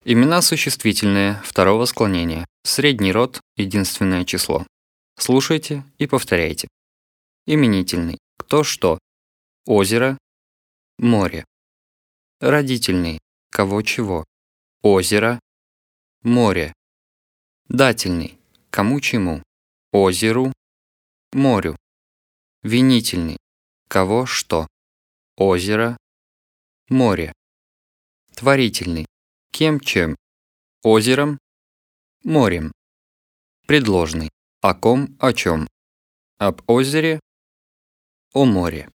Имена существительные второго склонения. Средний род, единственное число. Слушайте и повторяйте. Именительный. Кто что. Озеро. Море. Родительный. Кого чего. Озеро. Море. Дательный. Кому чему. Озеру. Морю. Винительный. Кого что. Озеро. Море. Творительный. Кем чем. Озером. Морем. Предложный. О ком о чем. Об озере. О море.